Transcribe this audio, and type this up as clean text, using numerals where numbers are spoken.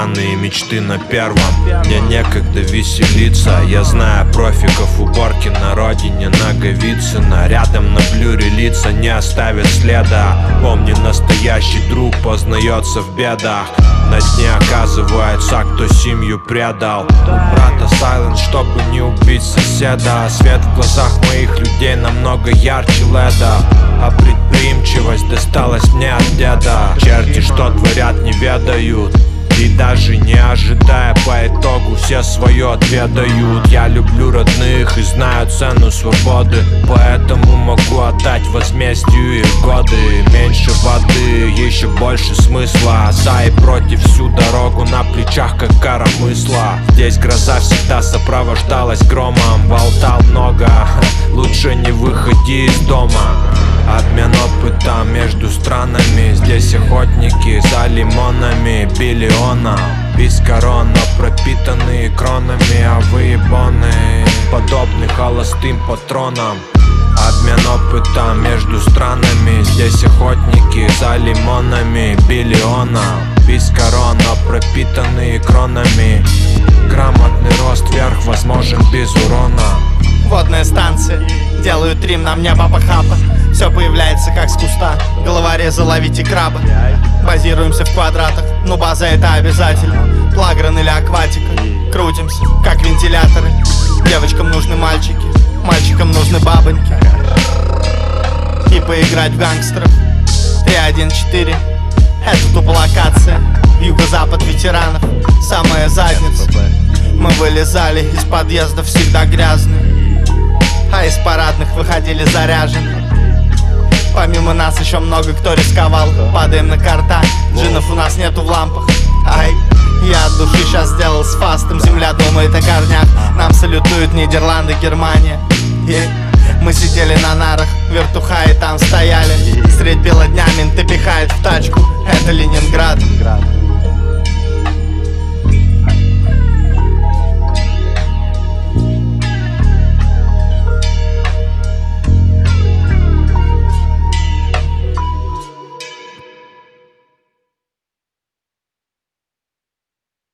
странные мечты на первом. Мне некогда веселиться. Я знаю профиков уборки на родине Наговицына. Рядом на блюре лица не оставят следа. Помни, настоящий друг познается в бедах. На дне оказывается, кто семью предал. У брата Silent, чтобы не убить соседа. Свет в глазах моих людей намного ярче леда. А предприимчивость досталась мне от деда. Черти, что творят, не ведают. И даже не ожидая, по итогу все свое отведают. Я люблю родных и знаю цену свободы, поэтому могу отдать возмездию их годы. Меньше воды, еще больше смысла. За и против всю дорогу на плечах, как коромысла. Здесь гроза всегда сопровождалась громом. Болтал много, лучше не выходи из дома. Обмен опытом между странами. Здесь охотники за лимонами. Биллиона без корон, но пропитанные кронами. А выебоны подобны холостым патронам. Обмен опытом между странами. Здесь охотники за лимонами. Биллиона без корон, но пропитанные кронами. Грамотный рост вверх возможен без урона. Водная станция, делают рим, нам небо похапа. Все появляется как с куста, головорезы ловите краба. Базируемся в квадратах, но база это обязательно. Плагран или акватика, крутимся как вентиляторы. Девочкам нужны мальчики, мальчикам нужны бабоньки. И поиграть в гангстеров 3-1-4, это тупо локация. Юго-запад ветеранов, самая задница. Мы вылезали из подъездов всегда грязные, а из парадных выходили заряжены. Помимо нас еще много кто рисковал. Падаем на карта, джинов у нас нету в лампах. Ай, я от души сейчас сделал с фастом. Земля думает о корнях. Нам салютуют Нидерланды, Германия. Мы сидели на нарах, вертуха и там стояли. Средь бела дня менты пихают в тачку. Это Ленинград.